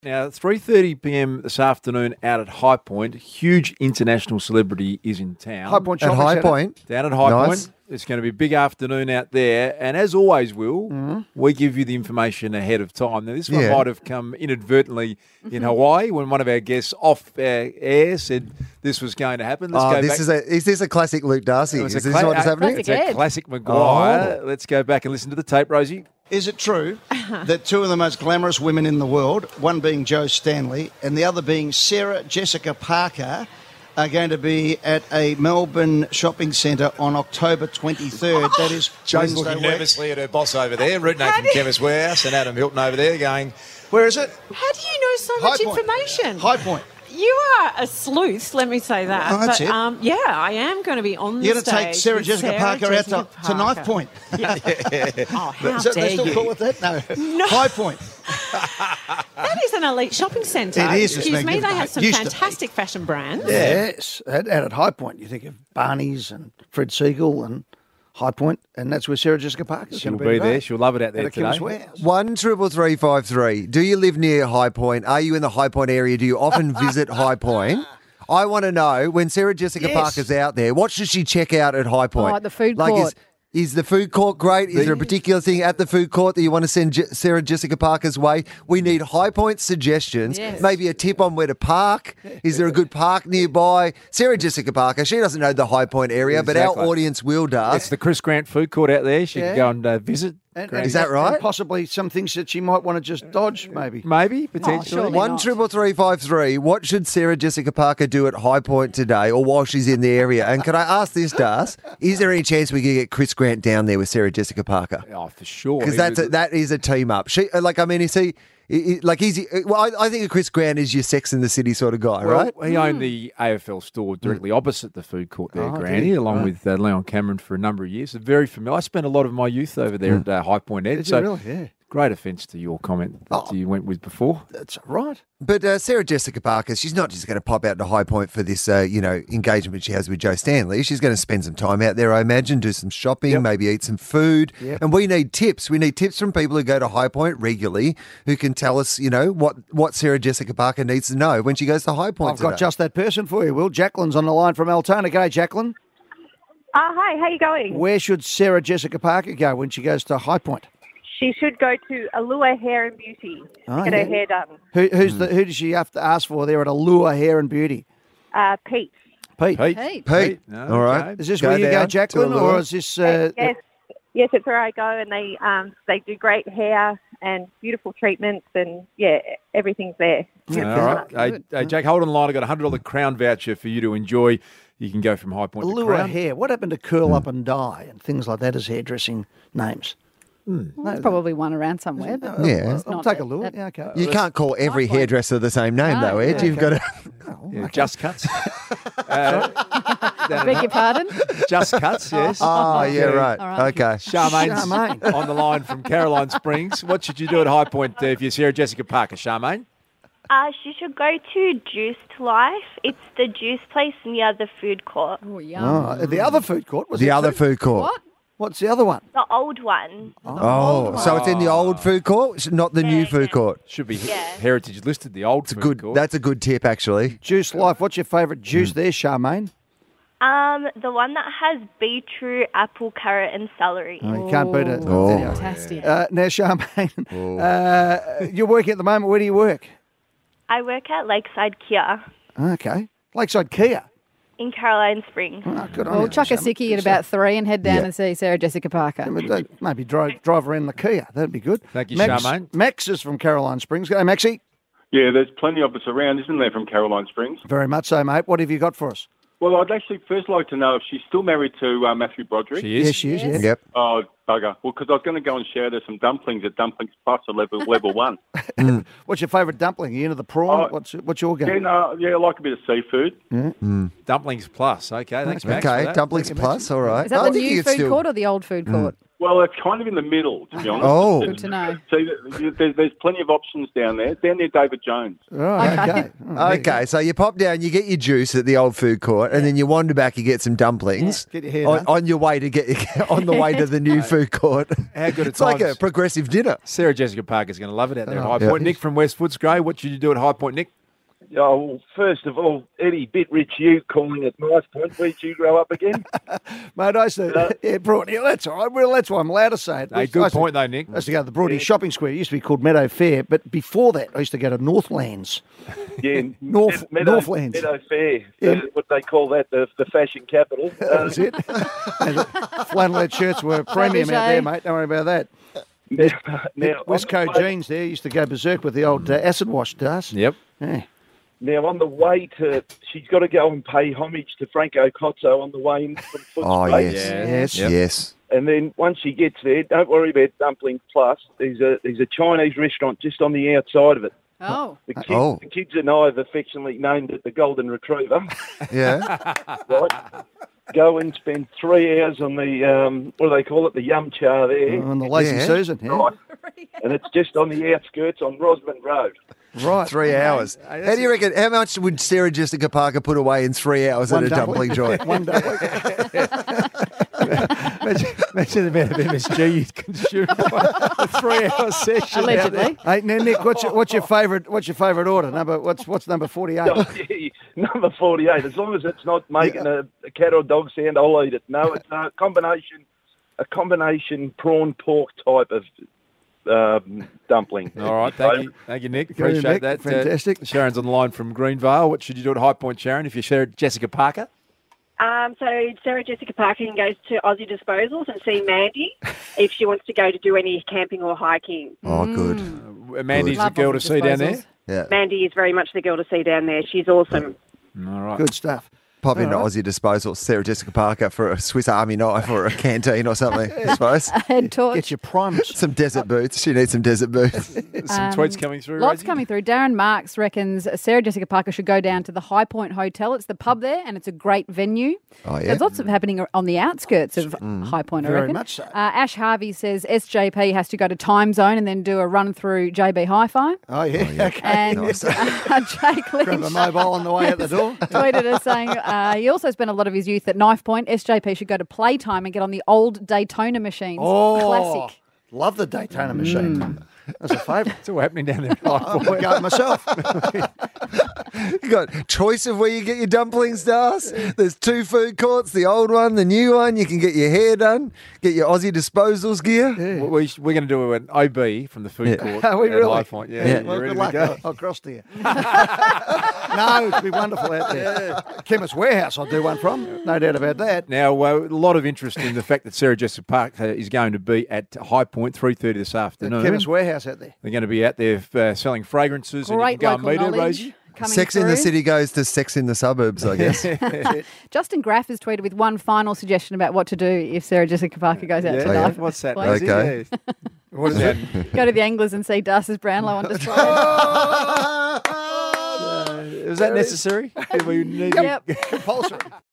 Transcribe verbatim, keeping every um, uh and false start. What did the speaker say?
Now, three thirty p.m. this afternoon out at High Point. Huge international celebrity is in town. High Point At Shopping High Centre. Point. Down at High Nice. Point. It's going to be a big afternoon out there. And as always, Will, Mm-hmm. we give you the information ahead of time. Now, this one Yeah. might have come inadvertently in Hawaii when one of our guests off uh, air said this was going to happen. Let's Oh, go this back. is a is this a classic Luke Darcy? It was Is a this cla- what is uh, happening? It's a classic Maguire. Let's go back and listen to the tape, Rosie. Is it true that two of the most glamorous women in the world, one being Jo Stanley and the other being Sarah Jessica Parker, are going to be at a Melbourne shopping centre on October twenty-third? That is Jo's Wednesday looking week. nervously at her boss over there, Route Nathan Chemist Warehouse, and Adam Hilton over there going, Where is it? How do you know so High much Point. information? High Point. You are a sleuth, let me say that. Oh, that's but, it. Um, yeah, I am going to be on the You're going to stage take Sarah with Jessica Sarah Parker Jessica out to, to Parker. Knife Point. Oh, how Is that, dare they still you? call it that? No. No. High Point. That is an elite shopping centre. It is, it's Excuse me, they magnificent. have some Used to be. fantastic fashion brands. Yes, out, out at High Point, you think of Barney's and Fred Siegel and High Point, and that's where Sarah Jessica Parker's She'll going to be be there. today. She'll love it out there At a Chemist today. Warehouse. One triple three five three. Do you live near High Point? Are you in the High Point area? Do you often visit High Point? I want to know when Sarah Jessica Yes. Parker's out there. What should she check out at High Point? Oh, at the food like court. Is, is the food court great? Is there a particular thing at the food court that you want to send Je- Sarah Jessica Parker's way? We need High Point suggestions. Yes. Maybe a tip on where to park. Is there a good park nearby? Sarah Jessica Parker, she doesn't know the High Point area, but Exactly. our audience will does. It's the Chris Grant food court out there. She Yeah. can go and uh, visit. And- Grant. Is that right? And possibly some things that she might want to just dodge, maybe. Maybe, potentially. surely. One not. triple three five three. What should Sarah Jessica Parker do at High Point today, or while she's in the area? And can I ask this, Das? Is there any chance we could get Chris Grant down there with Sarah Jessica Parker? Oh, for sure. Because He that's was- a, that is a team up. She like I mean, is he? he- he- Like is he? Well, I, I think Chris Grant is your Sex in the City sort of guy, Well, right? he owned the A F L store directly opposite the food court there, Oh, did Granny, he? along Right. with uh, Leon Cameron for a number of years. So very familiar. I spent a lot of my youth over there at uh, High Point Ed. Did you so really? Yeah. great offence to your comment that Oh. you went with before. That's right. But uh, Sarah Jessica Parker, she's not just going to pop out to High Point for this, uh, you know, engagement she has with Joe Stanley. She's going to spend some time out there, I imagine, do some shopping, Yep. maybe eat some food. Yep. And we need tips. We need tips from people who go to High Point regularly, who can tell us, you know, what what Sarah Jessica Parker needs to know when she goes to High Point. I've got today. just that person for you, Will. Jacqueline's on the line from Altona. G'day, Jacqueline. Uh, hi, how you going? Where should Sarah Jessica Parker go when she goes to High Point? She should go to Allure Hair and Beauty to Oh, get yeah. her hair done. Who, who's the, who does she have to ask for there at Allure Hair and Beauty? Uh, Pete. Pete. Pete. Pete. Pete. No, All right. okay. Is this Go where you go, down to Jacqueline, Allure. or is this... Uh, yes, yes, it's where I go, and they um, they do great hair and beautiful treatments, and yeah, everything's there. All right. Hey, hey, Jake, hold on the line. I've got a one hundred dollars Crown voucher for you to enjoy. You can go from High Point to Allure Crown. Hair. What happened to Curl Up and Dye and things like that as hairdressing names? Well, there's probably one around somewhere. But Yeah. it's I'll not take a that- look. that- Yeah, okay. You can't call every High Point. hairdresser the same name, No, though, Ed. yeah, You've got to. Yeah, Just Cuts. uh, down Beg at your pardon? Hu- Just Cuts, yes. Oh, yeah, right. All right. Okay. Charmaine's Charmaine. on the line from Caroline Springs. What should you do at High Point uh, if you're Sarah Jessica Parker, Charmaine? Uh, she should go to Juiced Life. It's the juice place near the food court. Oh, yum. Oh, the other food court was The it other too? food court. What? What's the other one? The old one. Oh, so it's in the old food court, not the new Yeah, food yeah. court. Should be Yeah. heritage listed, the old It's a food good. court. That's a good tip, actually. Juice Life. What's your favourite juice Mm. there, Charmaine? Um, the one that has beetroot, apple, carrot, and celery. Oh, you can't beat it. Oh. Fantastic. Uh, now, Charmaine, uh, you're working at the moment. Where do you work? I work at Lakeside Kia Okay. Lakeside Kia. in Caroline Springs. Oh, good on Well, you, chuck a Charmaine. sickie at about three and head down Yeah. and see Sarah Jessica Parker. But, uh, Maybe drive, drive around the Kia. That'd be good. Thank you, Max, Charmaine. Max is from Caroline Springs. Go, Maxie. Yeah, there's plenty of us around, isn't there, from Caroline Springs? Very much so, mate. What have you got for us? Well, I'd actually first like to know if she's still married to uh, Matthew Broderick. She is. Yes, she is. Yeah. Yep. Oh, bugger. Well, because I was going to go and share her some dumplings at Dumplings Plus at level, level one. What's your favourite dumpling? Are you into the prawn? Oh, what's what's your game? Yeah, no, yeah, I like a bit of seafood. Dumplings Plus. Okay, thanks, Max. for Okay, that. dumplings plus. All right. Is that I the think you new could food still- court or the old food court? Well, it's kind of in the middle, to be honest. Oh. Good to know. See, there's, there's plenty of options down there. Down there, David Jones. Right, Okay. okay. Oh, Okay, so you pop down, you get your juice at the old food court, and then you wander back, you get some dumplings. Get your hair on, done. on your way to get on the way to the new food court. How good a It's like a times- progressive dinner. Sarah Jessica Parker's going to love it out there at Oh, High yeah. Point. Nick from West Footscray, what should you do at High Point, Nick? Oh, well, first of all, Eddie, bit rich you calling it Knife Point. Where'd you grow up again? Mate, I used to, yeah, Broad, yeah, that's all right. Well, that's why I'm allowed to say it. Hey, I good used to- point though, Nick. I used to go to the Broadie Shopping Square. It used to be called Meadow Fair, but before that, I used to go to Northlands. Yeah, North- Meadow, Northlands. Meadow Fair, Yeah. the- what they call that, the, the fashion capital. That was it. And the flannelette shirts were premium out there, mate. Don't worry about that. Now, now, West on Coast the way- jeans there used to go berserk with the old uh, acid wash dust. Yep. Yeah. Now, on the way to, she's got to go and pay homage to Franco Cozzo on the way in from Oh, Footscray. yes. Yes. Yep. Yes. And then once she gets there, don't worry about Dumplings Plus. There's a there's a Chinese restaurant just on the outside of it. Oh. The kids, Oh. the kids and I have affectionately named it the Golden Retriever. Yeah. Right? Go and spend three hours on the, um, what do they call it, the Yum Cha there. On the lazy Yeah. Susan. Yeah. Right. And it's just on the outskirts on Rosman Road. Right. Three hours. How do you reckon? How much would Sarah Jessica Parker put away in three hours One at a dumpling dumpling. joint? One dumpling. Imagine, imagine the amount of M S G you'd consume a three-hour session. out there. Allegedly. Hey, now, Nick, what's your, what's your favourite? What's your favourite order? Number what's what's number forty-eight? Oh, yeah, number forty-eight. As long as it's not making a, a cat or dog sound, I'll eat it. No, it's a combination, a combination prawn pork type of um, dumpling. All right, thank you, thank you, Nick. Go ahead, Appreciate Nick. that. Fantastic. Uh, Sharon's on the line from Greenvale. What should you do at High Point, Sharon? If you're Sarah Jessica Parker, Um, so Sarah Jessica Parker can go to Aussie Disposals and see Mandy if she wants to go to do any camping or hiking. Oh, good. uh, Mandy's the Love girl to Aussie see down there. disposals. Yeah. Mandy is very much the girl to see down there. She's awesome. All right. Good stuff. Pop into All right. Aussie Disposal, Sarah Jessica Parker for a Swiss Army knife or a canteen or something, I suppose. A head torch. Get your primus. Some desert boots. She needs some desert boots. Some Um, tweets coming through. Lots Rosie? coming through. Darren Marks reckons Sarah Jessica Parker should go down to the High Point Hotel. It's the pub there, and it's a great venue. Oh, yeah? There's lots of happening on the outskirts of High Point, I Very reckon. much so. Uh, Ash Harvey says S J P has to go to Time Zone and then do a run through J B Hi-Fi. Oh yeah. Okay. And Nice. uh, Jake Grab a Lynch mobile on the way out the door. tweeted us saying uh, he also spent a lot of his youth at Knife Point. S J P should go to Playtime and get on the old Daytona machines. Oh, Classic. love the Daytona machine. That's a favourite. It's all happening down there. at High I'm Point. going myself. You got choice of where you get your dumplings, Das. There's two food courts, the old one, the new one. You can get your hair done, get your Aussie Disposals gear. We- we- We're going to do an O B from the food Yeah. court. Are we at really? High Point. Yeah, Yeah. you Well, ready good to luck. go? I'll, I'll cross to you. No, it'll be wonderful out there. Chemist Warehouse, I'll do one from. No doubt about that. Now, uh, a lot of interest in the fact that Sarah Jessica Parker is going to be at High Point three thirty this The afternoon. Chemist Warehouse out there. They're going to be out there uh, selling fragrances, Great and you can go local and meet her, knowledge Rosie. coming Sex in the through. City goes to Sex in the Suburbs, I guess. Justin Graff has tweeted with one final suggestion about what to do if Sarah Jessica Parker goes out Yeah, to Oh, yeah. Knife What's that, Point. Rosie? Okay. Yeah. What is it? Go to the Anglers and see Darcy's Brownlow on display. Is that necessary? Do we need Yep. Compulsory.